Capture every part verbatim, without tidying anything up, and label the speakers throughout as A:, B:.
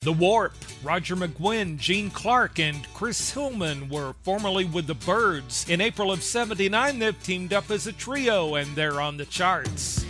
A: The Warp, Roger McGuinn, Gene Clark, and Chris Hillman were formerly with the Byrds. In April of seventy-nine, they've teamed up as a trio, and they're on the charts.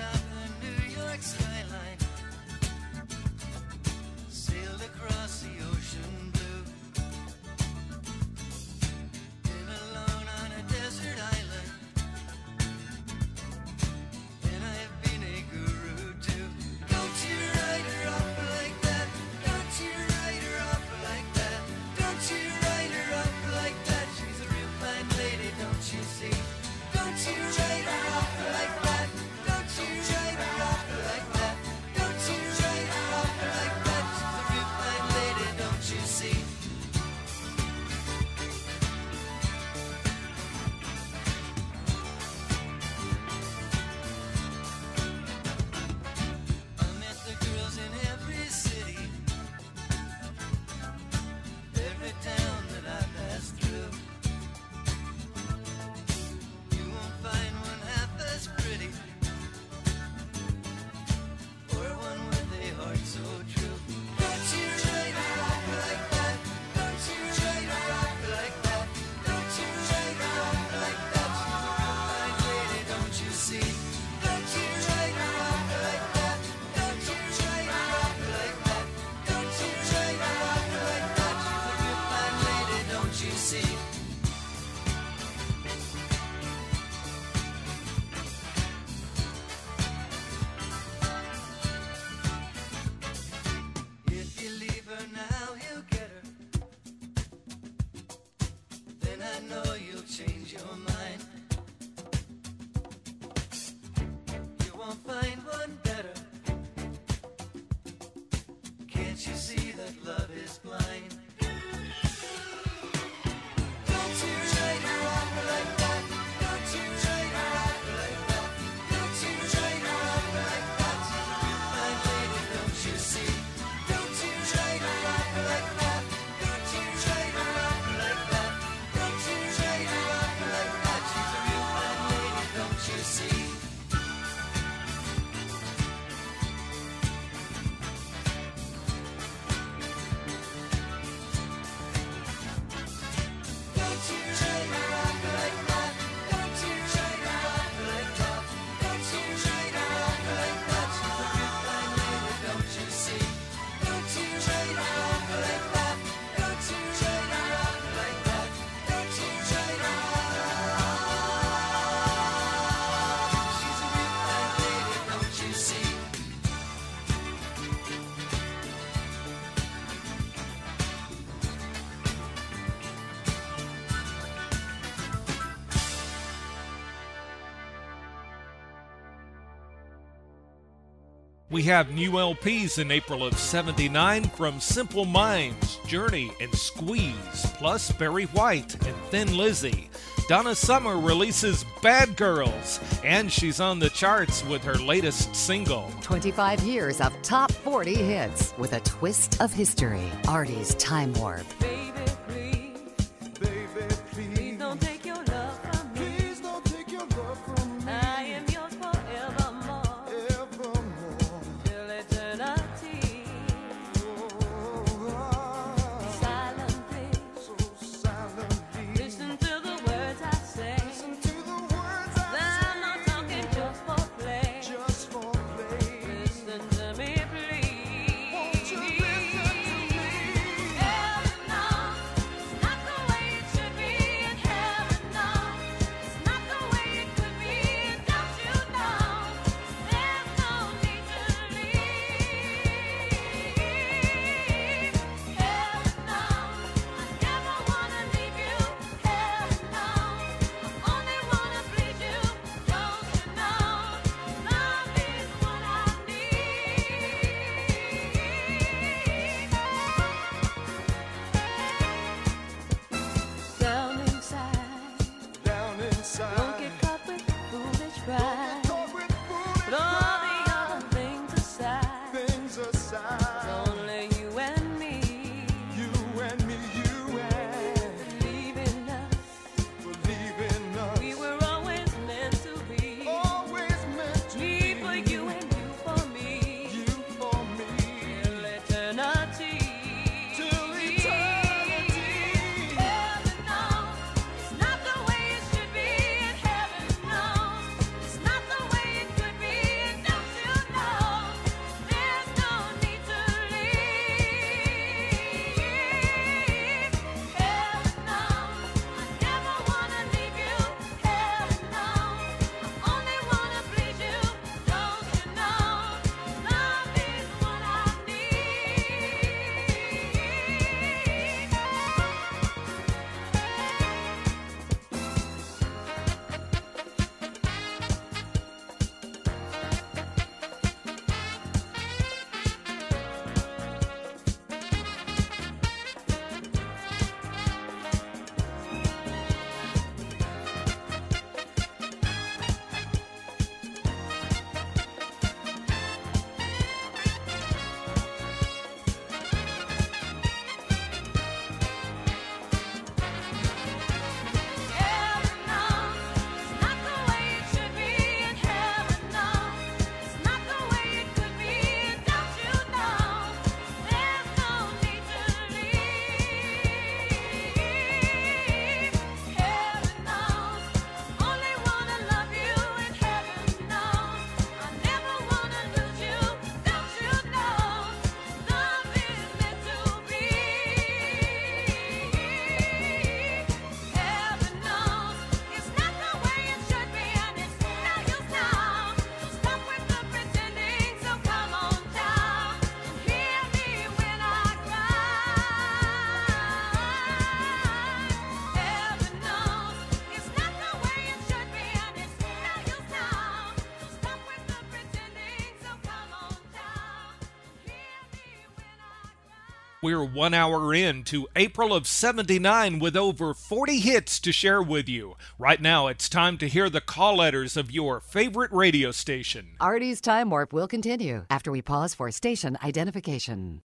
A: We have new L Ps in April of seventy-nine from Simple Minds, Journey, and Squeeze, plus Barry White and Thin Lizzy. Donna Summer releases Bad Girls, and she's on the charts with her latest single.
B: twenty-five years of top forty hits with a twist of history. Artie's Time Warp.
C: Now
A: We're one hour in to April of seventy-nine with over forty hits to share with you. Right now, it's time to hear the call letters of your favorite radio station.
B: Artie's Time Warp will continue after we pause for station identification.